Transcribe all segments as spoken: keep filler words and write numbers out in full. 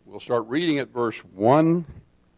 We'll start reading at verse one.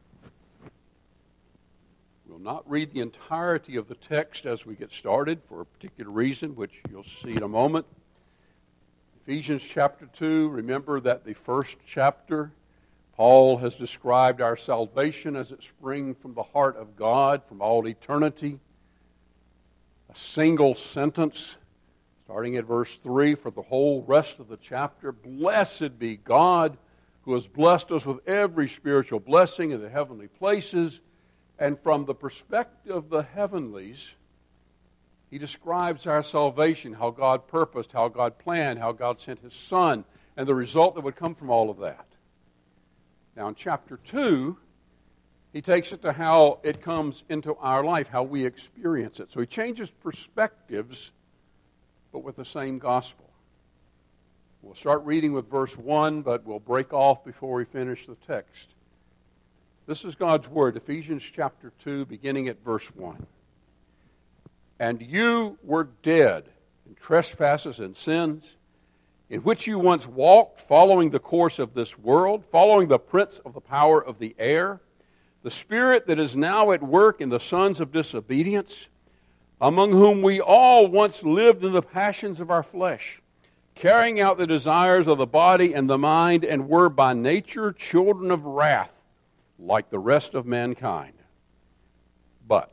We'll not read the entirety of the text as we get started for a particular reason, which you'll see in a moment. Ephesians chapter two, remember that the first chapter, Paul has described our salvation as it springs from the heart of God from all eternity. A single sentence, starting at verse three, for the whole rest of the chapter. Blessed be God, who has blessed us with every spiritual blessing in the heavenly places. And from the perspective of the heavenlies, he describes our salvation, how God purposed, how God planned, how God sent His Son, and the result that would come from all of that. Now in chapter two, he takes it to how it comes into our life, how we experience it. So he changes perspectives, but with the same gospel. We'll start reading with verse one, but we'll break off before we finish the text. This is God's Word, Ephesians chapter two, beginning at verse one. And you were dead in trespasses and sins, in which you once walked, following the course of this world, following the prince of the power of the air, the spirit that is now at work in the sons of disobedience, among whom we all once lived in the passions of our flesh, carrying out the desires of the body and the mind, and were by nature children of wrath, like the rest of mankind. But,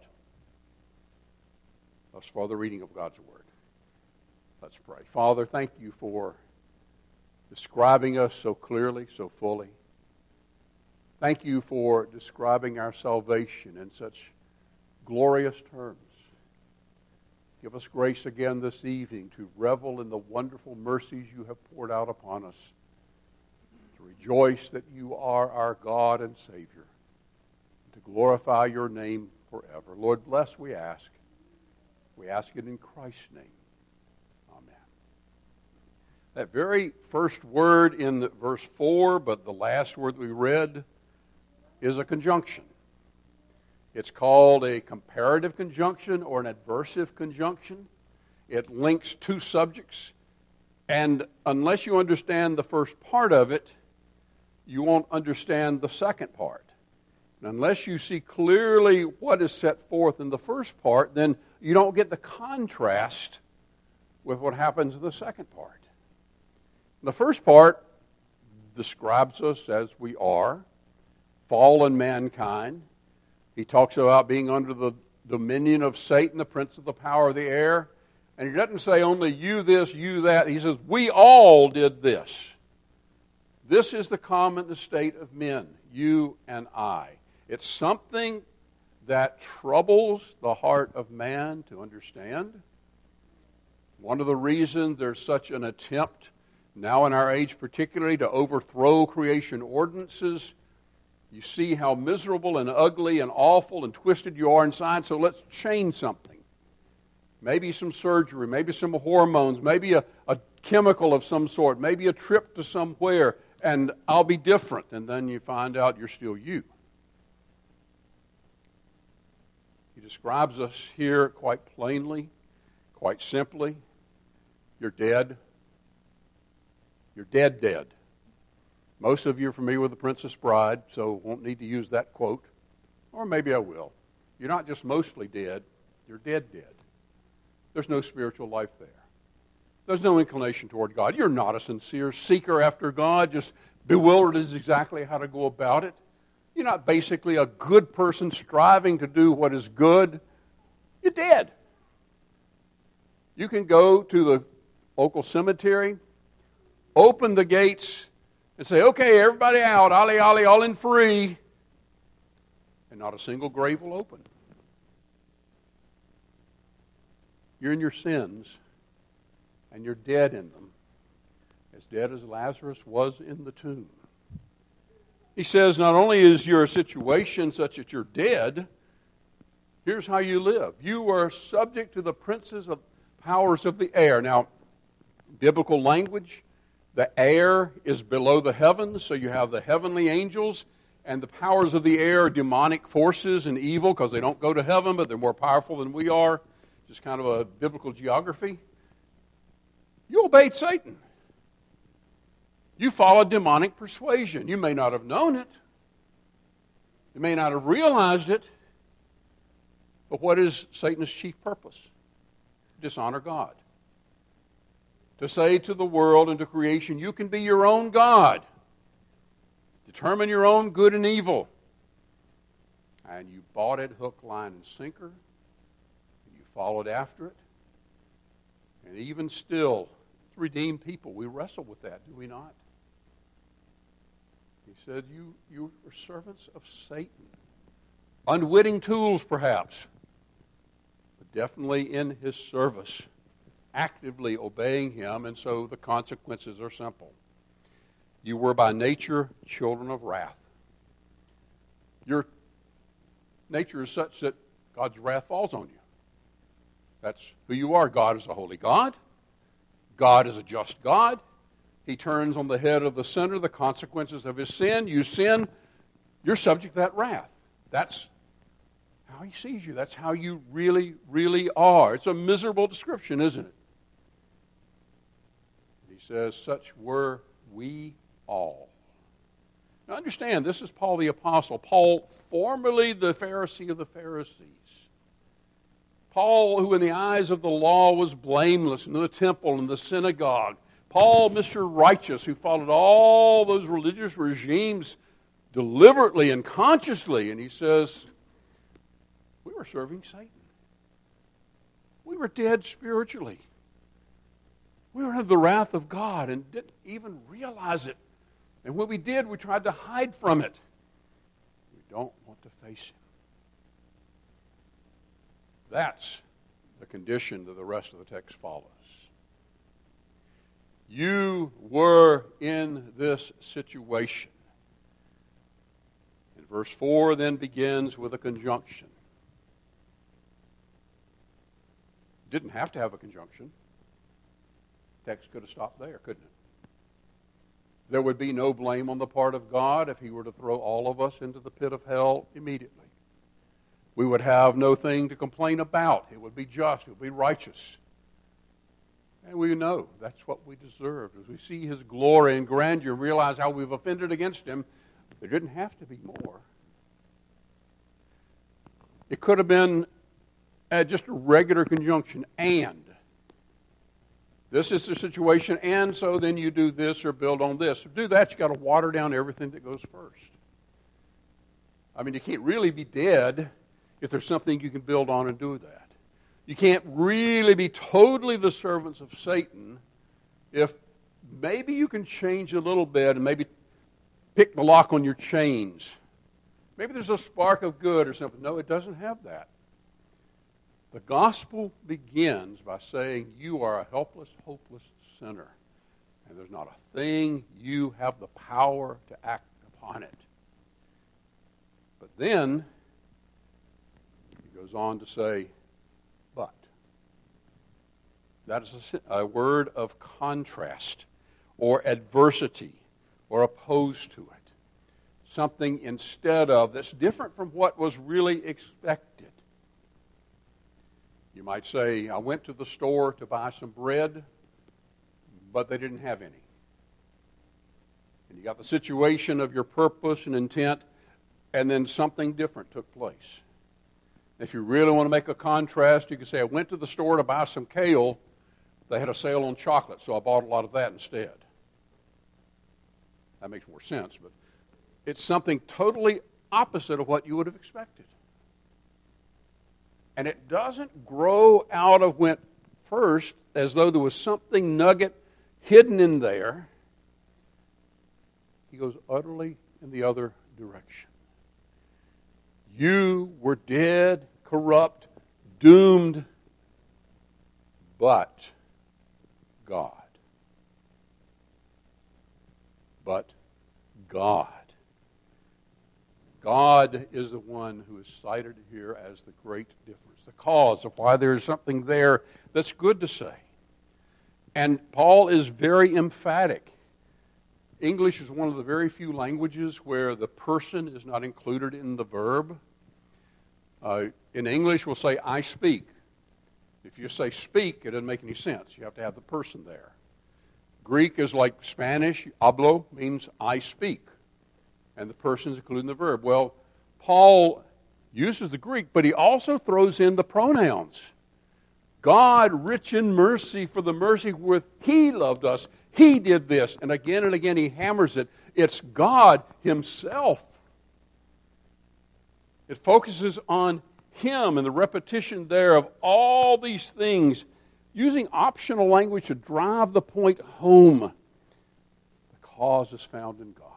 thus far the reading of God's Word. Let's pray. Father, thank you for describing us so clearly, so fully. Thank you for describing our salvation in such glorious terms. Give us grace again this evening to revel in the wonderful mercies you have poured out upon us, to rejoice that you are our God and Savior, and to glorify your name forever. Lord, bless, we ask. We ask it in Christ's name. Amen. That very first word in verse four, but the last word we read, is a conjunction. It's called a comparative conjunction or an adversive conjunction. It links two subjects, and unless you understand the first part of it, you won't understand the second part. And unless you see clearly what is set forth in the first part, then you don't get the contrast with what happens in the second part. The first part describes us as we are, fallen mankind. He talks about being under the dominion of Satan, the prince of the power of the air. And he doesn't say only you this, you that. He says, we all did this. This is the common estate of men, you and I. It's something that troubles the heart of man to understand. One of the reasons there's such an attempt, now in our age particularly, to overthrow creation ordinances. You see how miserable and ugly and awful and twisted you are inside, so let's change something. Maybe some surgery, maybe some hormones, maybe a, a chemical of some sort, maybe a trip to somewhere, and I'll be different. And then you find out you're still you. He describes us here quite plainly, quite simply. You're dead. You're dead, dead. Most of you are familiar with The Princess Bride, so won't need to use that quote. Or maybe I will. You're not just mostly dead, you're dead dead. There's no spiritual life there. There's no inclination toward God. You're not a sincere seeker after God, just bewildered as exactly how to go about it. You're not basically a good person striving to do what is good. You're dead. You can go to the local cemetery, open the gates, and say, okay, everybody out, ollie, ollie, all in free. And not a single grave will open. You're in your sins, and you're dead in them, as dead as Lazarus was in the tomb. He says not only is your situation such that you're dead, here's how you live. You are subject to the princes of powers of the air. Now, biblical language, the air is below the heavens, so you have the heavenly angels, and the powers of the air are demonic forces and evil because they don't go to heaven, but they're more powerful than we are. Just kind of a biblical geography. You obeyed Satan. You followed demonic persuasion. You may not have known it. You may not have realized it. But what is Satan's chief purpose? Dishonor God. To say to the world and to creation, you can be your own God. Determine your own good and evil. And you bought it hook, line, and sinker. And you followed after it. And even still, redeemed people, we wrestle with that, do we not? He said, you, you are servants of Satan. Unwitting tools, perhaps. But definitely in his service. Actively obeying him, and so the consequences are simple. You were by nature children of wrath. Your nature is such that God's wrath falls on you. That's who you are. God is a holy God. God is a just God. He turns on the head of the sinner the consequences of his sin. You sin, you're subject to that wrath. That's how he sees you. That's how you really, really are. It's a miserable description, isn't it? He says, such were we all. Now understand, this is Paul the Apostle. Paul, formerly the Pharisee of the Pharisees. Paul, who in the eyes of the law was blameless in the temple and the synagogue. Paul, Mister Righteous, who followed all those religious regimes deliberately and consciously. And he says, we were serving Satan. We were dead spiritually. We were under the wrath of God and didn't even realize it. And when we did, we tried to hide from it. We don't want to face him. That's the condition that the rest of the text follows. You were in this situation. And verse four then begins with a conjunction. Didn't have to have a conjunction. Text could have stopped there, couldn't it? There would be no blame on the part of God if he were to throw all of us into the pit of hell immediately. We would have no thing to complain about. It would be just. It would be righteous. And we know that's what we deserved. As we see his glory and grandeur, realize how we've offended against him, there didn't have to be more. It could have been uh, just a regular conjunction, and. This is the situation, and so then you do this or build on this. To do that, you've got to water down everything that goes first. I mean, you can't really be dead if there's something you can build on and do that. You can't really be totally the servants of Satan if maybe you can change a little bit and maybe pick the lock on your chains. Maybe there's a spark of good or something. No, it doesn't have that. The gospel begins by saying you are a helpless, hopeless sinner. And there's not a thing you have the power to act upon it. But then, he goes on to say, but. That is a, a word of contrast or adversity or opposed to it. Something instead of that's different from what was really expected. You might say, I went to the store to buy some bread, but they didn't have any. And you got the situation of your purpose and intent, and then something different took place. If you really want to make a contrast, you can say, I went to the store to buy some kale. They had a sale on chocolate, so I bought a lot of that instead. That makes more sense, but it's something totally opposite of what you would have expected. And it doesn't grow out of went first as though there was something nugget hidden in there. He goes utterly in the other direction. You were dead, corrupt, doomed, but God. But God. God is the one who is cited here as the great difference, the cause of why there is something there that's good to say. And Paul is very emphatic. English is one of the very few languages where the person is not included in the verb. Uh, in English, we'll say, I speak. If you say speak, it doesn't make any sense. You have to have the person there. Greek is like Spanish. Hablo means I speak. And the person's including the verb. Well, Paul uses the Greek, but he also throws in the pronouns. God, rich in mercy, for the mercy with He loved us. He did this. And again and again he hammers it. It's God Himself. It focuses on Him and the repetition there of all these things, using optional language to drive the point home. The cause is found in God.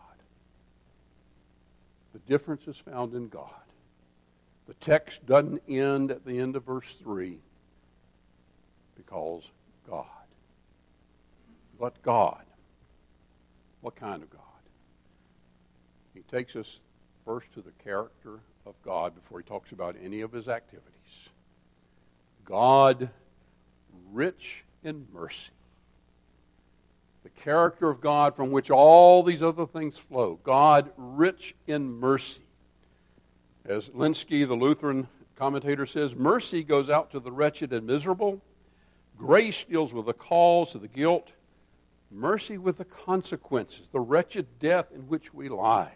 The difference is found in God. The text doesn't end at the end of verse three, because God. But God. What kind of God? He takes us first to the character of God before he talks about any of His activities. God, rich in mercy. The character of God from which all these other things flow. God, rich in mercy. As Linsky, the Lutheran commentator, says, mercy goes out to the wretched and miserable. Grace deals with the cause of the guilt. Mercy with the consequences, the wretched death in which we lie.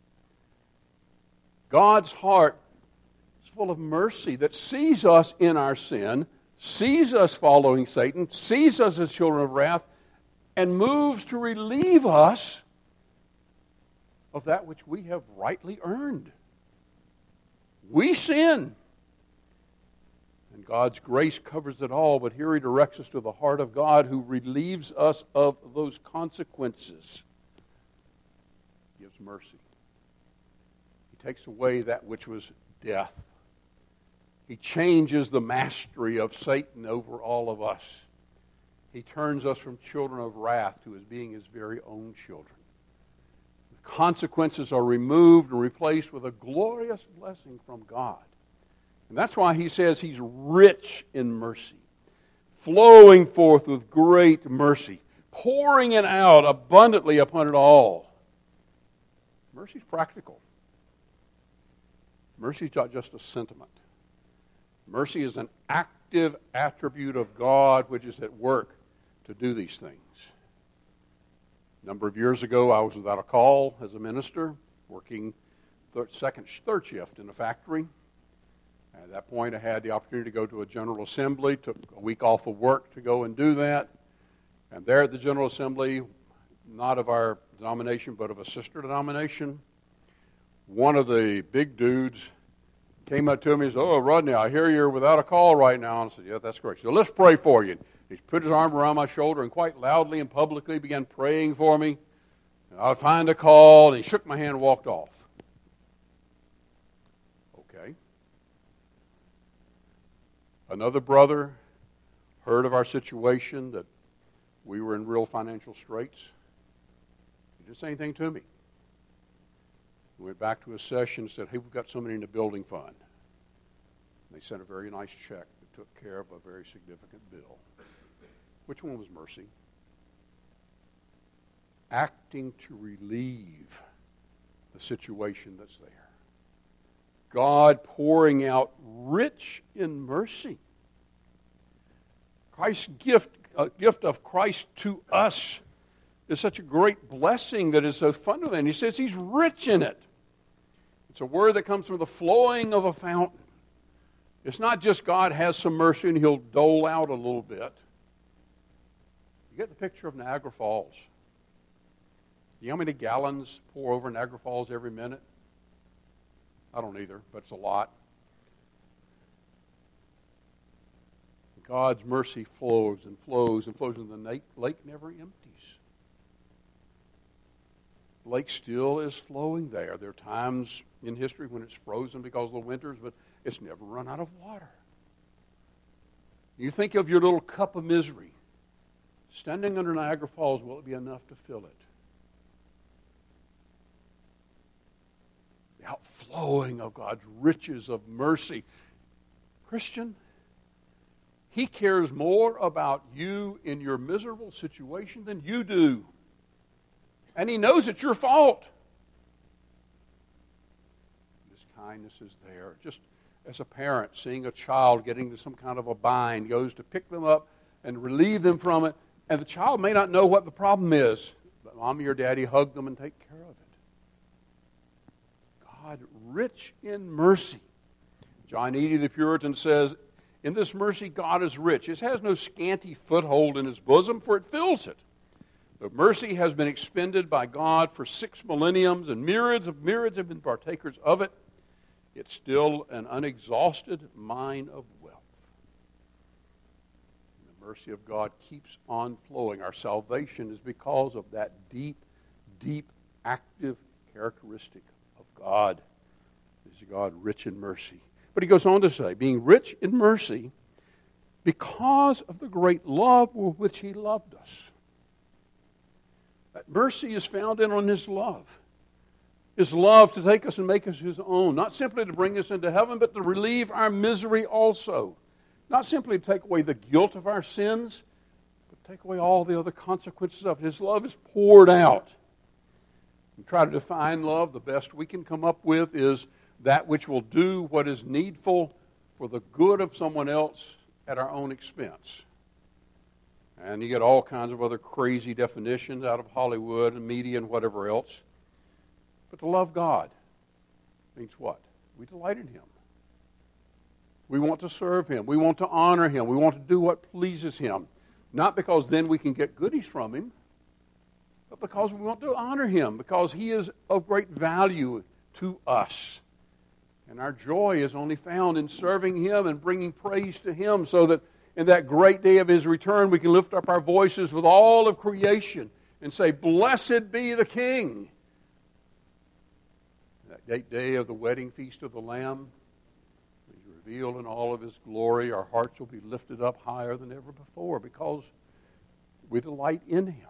God's heart is full of mercy that sees us in our sin, sees us following Satan, sees us as children of wrath, and moves to relieve us of that which we have rightly earned. We sin. And God's grace covers it all, but here He directs us to the heart of God who relieves us of those consequences. He gives mercy. He takes away that which was death. He changes the mastery of Satan over all of us. He turns us from children of wrath to as being His very own children. The consequences are removed and replaced with a glorious blessing from God. And that's why he says He's rich in mercy, flowing forth with great mercy, pouring it out abundantly upon it all. Mercy's practical. Mercy is not just a sentiment. Mercy is an active attribute of God which is at work to do these things. A number of years ago, I was without a call as a minister, working third, second, third shift in a factory. At that point, I had the opportunity to go to a General Assembly, took a week off of work to go and do that. And there at the General Assembly, not of our denomination, but of a sister denomination, one of the big dudes came up to me and said, "Oh, Rodney, I hear you're without a call right now." And I said, "Yeah, that's correct." So let's pray for you. He put his arm around my shoulder and quite loudly and publicly began praying for me. And I'd find a call, and he shook my hand and walked off. Okay. Another brother heard of our situation, that we were in real financial straits. He didn't say anything to me. We went back to a session and said, "Hey, we've got somebody in the building fund." And they sent a very nice check that took care of a very significant bill. Which one was mercy? Acting to relieve the situation that's there. God pouring out rich in mercy. Christ's gift, a gift of Christ to us is such a great blessing that is so fundamental. And he says He's rich in it. It's a word that comes from the flowing of a fountain. It's not just God has some mercy and He'll dole out a little bit. You get the picture of Niagara Falls. You know how many gallons pour over Niagara Falls every minute? I don't either, but it's a lot. God's mercy flows and flows and flows, and the lake never empties. The lake still is flowing there. There are times in history when it's frozen because of the winters, but it's never run out of water. You think of your little cup of misery. Standing under Niagara Falls, will it be enough to fill it? The outflowing of God's riches of mercy. Christian, He cares more about you in your miserable situation than you do. And He knows it's your fault. His kindness is there. Just as a parent seeing a child getting into some kind of a bind, goes to pick them up and relieve them from it, And the child may not know what the problem is, but mommy or daddy hug them and take care of it. God, rich in mercy. John Eady, the Puritan, says, in this mercy God is rich. It has no scanty foothold in his bosom, for it fills it. But mercy has been expended by God for six millenniums, and myriads of myriads have been partakers of it. It's still an unexhausted mine of wealth. The mercy of God keeps on flowing. Our salvation is because of that deep, deep, active characteristic of God. Is God rich in mercy? But he goes on to say, being rich in mercy because of the great love with which he loved us. That mercy is founded on his love. His love to take us and make us his own. Not simply to bring us into heaven, but to relieve our misery also. Not simply to take away the guilt of our sins, but take away all the other consequences of it. His love is poured out. We try to define love. The best we can come up with is that which will do what is needful for the good of someone else at our own expense. And you get all kinds of other crazy definitions out of Hollywood and media and whatever else. But to love God means what? We delight in him. We want to serve him. We want to honor him. We want to do what pleases him. Not because then we can get goodies from him, but because we want to honor him, because he is of great value to us. And our joy is only found in serving him and bringing praise to him, so that in that great day of his return we can lift up our voices with all of creation and say, blessed be the King. That great day of the wedding feast of the Lamb, he's revealed in all of his glory. Our hearts will be lifted up higher than ever before because we delight in him.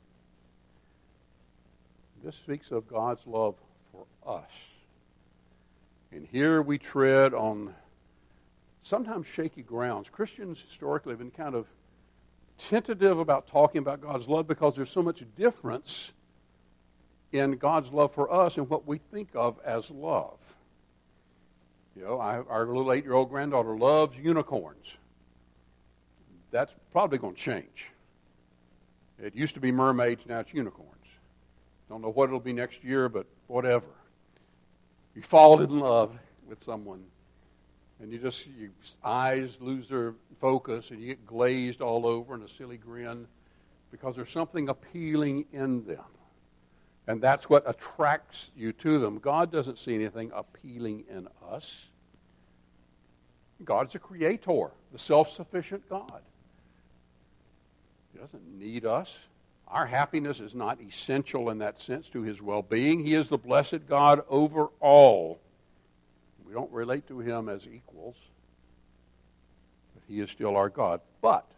This speaks of God's love for us. And here we tread on sometimes shaky grounds. Christians historically have been kind of tentative about talking about God's love because there's so much difference in God's love for us and what we think of as love. You know, I, our little eight-year-old granddaughter loves unicorns. That's probably going to change. It used to be mermaids, now it's unicorns. Don't know what it'll be next year, but whatever. You fall in love with someone, and you just, your eyes lose their focus, and you get glazed all over in a silly grin because there's something appealing in them. And that's what attracts you to them. God doesn't see anything appealing in us. God's a creator, the self-sufficient God. He doesn't need us. Our happiness is not essential in that sense to his well-being. He is the blessed God over all. We don't relate to him as equals, but he is still our God. But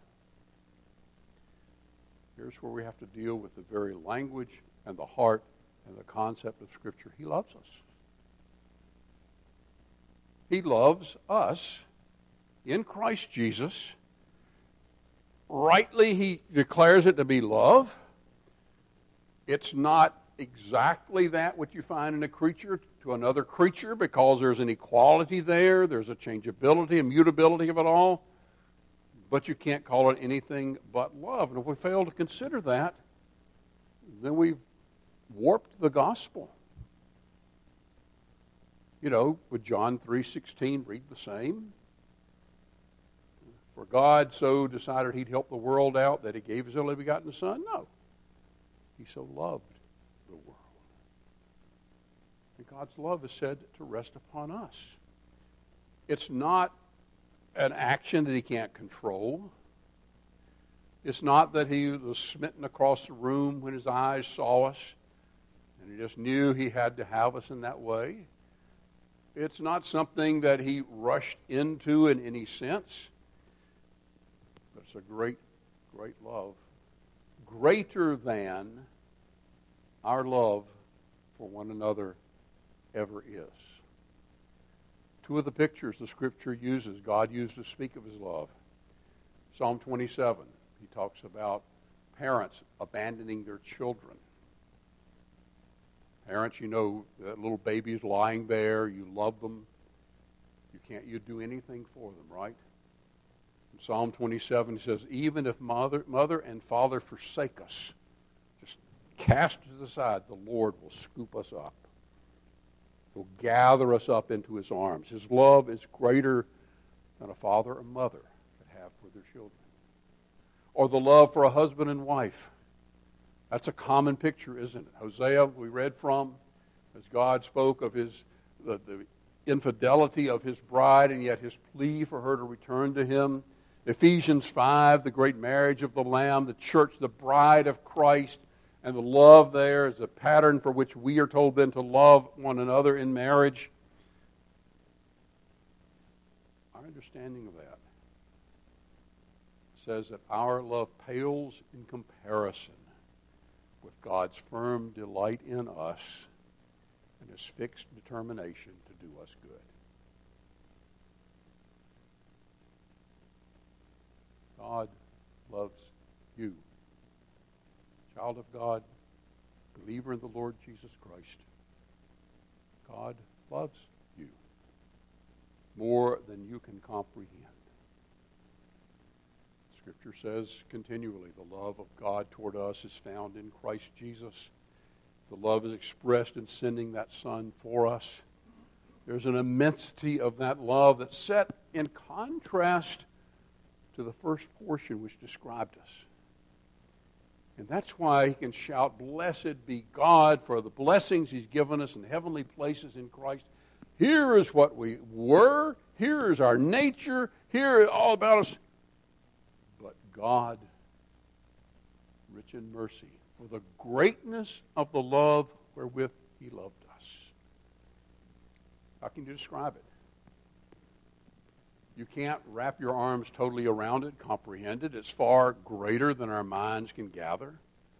here's where we have to deal with the very language and the heart and the concept of Scripture. He loves us. He loves us in Christ Jesus. Rightly, he declares it to be love. It's not exactly that what you find in a creature to another creature, because there's an equality there, there's a changeability, a mutability of it all, but you can't call it anything but love. And if we fail to consider that, then we've warped the gospel. You know, would John three sixteen read the same? For God so decided he'd help the world out that he gave his only begotten Son? No. He so loved the world. And God's love is said to rest upon us. It's not an action that he can't control. It's not that he was smitten across the room when his eyes saw us and he just knew he had to have us in that way. It's not something that he rushed into in any sense. But it's a great, great love. Greater than our love for one another ever is. Two of the pictures the Scripture uses, God used to speak of his love. Psalm twenty-seven, he talks about parents abandoning their children. Parents, you know, that little baby is lying there, you love them. You can't you do anything for them, right? In Psalm twenty-seven, he says, even if mother, mother and father forsake us, just cast us aside, the Lord will scoop us up. He'll gather us up into his arms. His love is greater than a father or mother could have for their children. Or the love for a husband and wife. That's a common picture, isn't it? Hosea, we read from, as God spoke of his the, the infidelity of his bride and yet his plea for her to return to him. Ephesians five, the great marriage of the Lamb, the church, the bride of Christ, and the love there is a pattern for which we are told then to love one another in marriage. Our understanding of that says that our love pales in comparison with God's firm delight in us and his fixed determination to do us good. God loves you. Child of God, believer in the Lord Jesus Christ, God loves you more than you can comprehend. Scripture says continually the love of God toward us is found in Christ Jesus. The love is expressed in sending that Son for us. There's an immensity of that love that's set in contrast to the first portion which described us. And that's why he can shout, blessed be God for the blessings he's given us in heavenly places in Christ. Here is what we were. Here is our nature. Here is all about us. But God, rich in mercy, for the greatness of the love wherewith he loved us. How can you describe it? You can't wrap your arms totally around it, comprehend it. It's far greater than our minds can gather.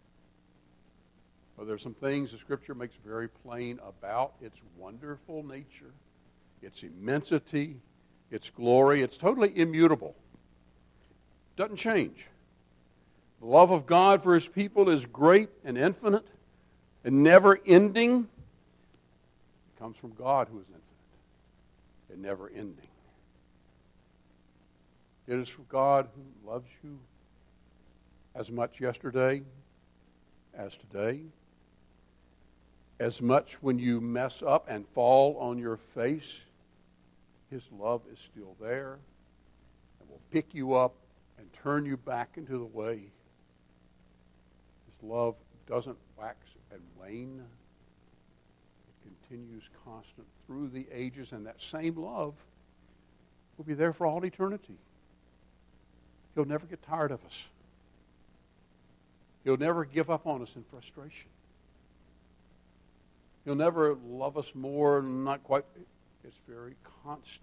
But there's some things the Scripture makes very plain about its wonderful nature, its immensity, its glory. It's totally immutable. Doesn't change. The love of God for his people is great and infinite and never ending. It comes from God who is infinite and never ending. It is from God who loves you as much yesterday as today, as much when you mess up and fall on your face. His love is still there and will pick you up and turn you back into the way. His love doesn't wax and wane. It continues constant through the ages, and that same love will be there for all eternity. He'll never get tired of us. He'll never give up on us in frustration. He'll never love us more, not quite. It's very constant.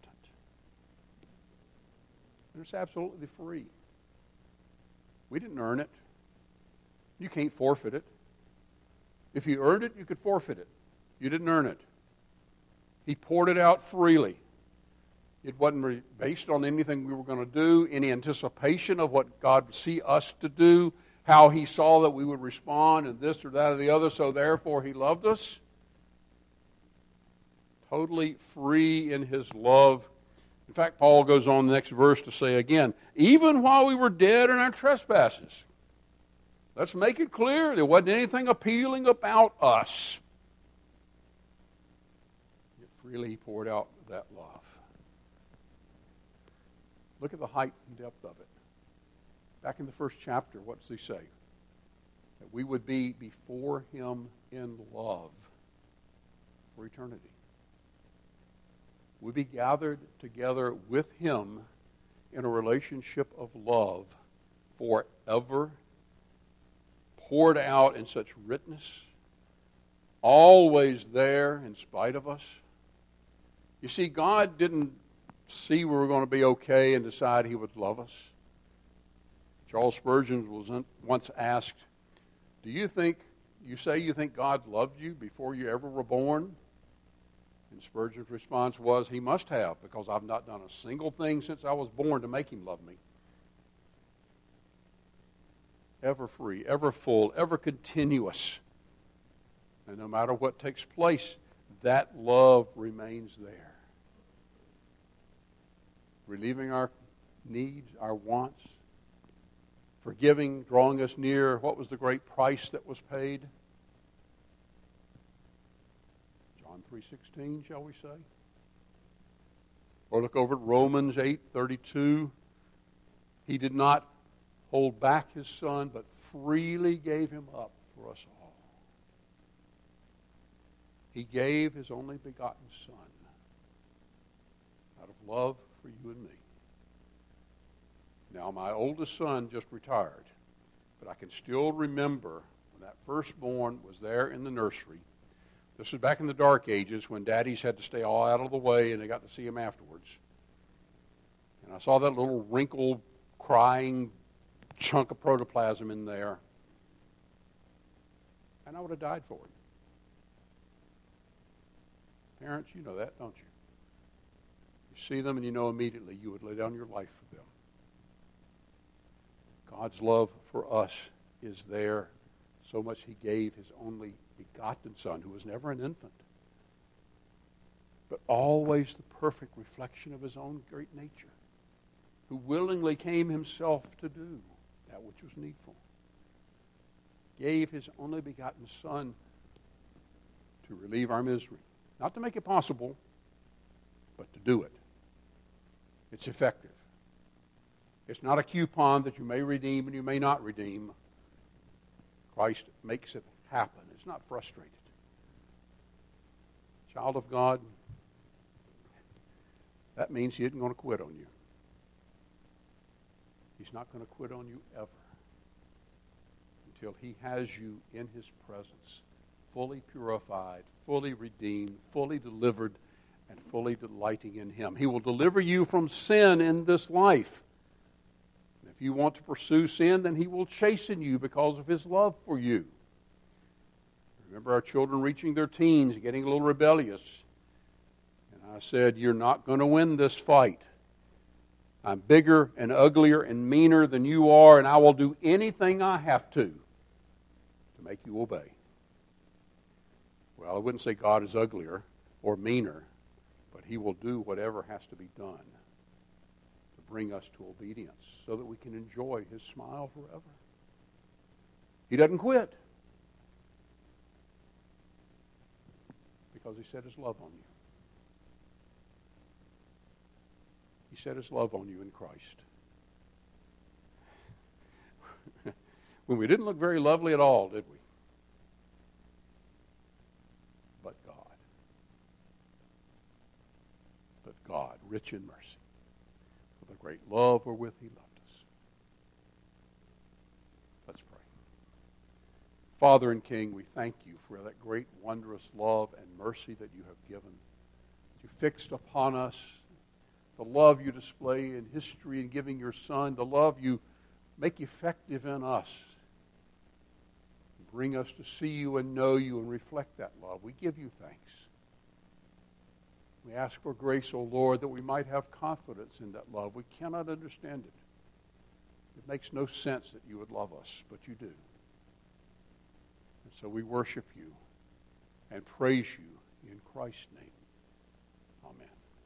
And it's absolutely free. We didn't earn it. You can't forfeit it. If you earned it, you could forfeit it. You didn't earn it. He poured it out freely. It wasn't based on anything we were going to do, any anticipation of what God would see us to do, how he saw that we would respond and this or that or the other, so therefore he loved us. Totally free in his love. In fact, Paul goes on the next verse to say again, even while we were dead in our trespasses. Let's make it clear there wasn't anything appealing about us. Yet freely he poured out that love. Look at the height and depth of it. Back in the first chapter, what does he say? That we would be before him in love for eternity. We'd be gathered together with him in a relationship of love forever, poured out in such richness, always there in spite of us. You see, God didn't see we were going to be okay and decide he would love us. Charles Spurgeon was once asked, do you think, you say you think God loved you before you ever were born? And Spurgeon's response was, he must have, because I've not done a single thing since I was born to make him love me. Ever free, ever full, ever continuous. And no matter what takes place, that love remains there. Relieving our needs, our wants, forgiving, drawing us near. What was the great price that was paid? John three sixteen, shall we say? Or look over at Romans eight thirty-two. He did not hold back his Son, but freely gave him up for us all. He gave his only begotten Son out of love for you and me. Now, my oldest son just retired, but I can still remember when that firstborn was there in the nursery. This was back in the dark ages when daddies had to stay all out of the way and they got to see him afterwards. And I saw that little wrinkled, crying chunk of protoplasm in there. And I would have died for him. Parents, you know that, don't you? You see them and you know immediately you would lay down your life for them. God's love for us is there so much he gave his only begotten Son, who was never an infant, but always the perfect reflection of his own great nature, who willingly came himself to do that which was needful. Gave his only begotten Son to relieve our misery. Not to make it possible, but to do it. It's effective. It's not a coupon that you may redeem and you may not redeem. Christ makes it happen. It's not frustrated. Child of God, that means he isn't going to quit on you. He's not going to quit on you ever until he has you in his presence, fully purified, fully redeemed, fully delivered, and fully delighting in him. He will deliver you from sin in this life. And if you want to pursue sin, then he will chasten you because of his love for you. Remember our children reaching their teens, getting a little rebellious. And I said, you're not going to win this fight. I'm bigger and uglier and meaner than you are, and I will do anything I have to to make you obey. Well, I wouldn't say God is uglier or meaner, but he will do whatever has to be done to bring us to obedience so that we can enjoy his smile forever. He doesn't quit because he set his love on you. He set his love on you in Christ. When we didn't look very lovely at all, did we? But God. But God, rich in mercy, for the great love wherewith he loved us. Let's pray. Father and King, we thank you for that great, wondrous love and mercy that you have given. You fixed upon us the love you display in history in giving your Son, the love you make effective in us. Bring us to see you and know you and reflect that love. We give you thanks. We ask for grace, O Lord, that we might have confidence in that love. We cannot understand it. It makes no sense that you would love us, but you do. And so we worship you and praise you in Christ's name.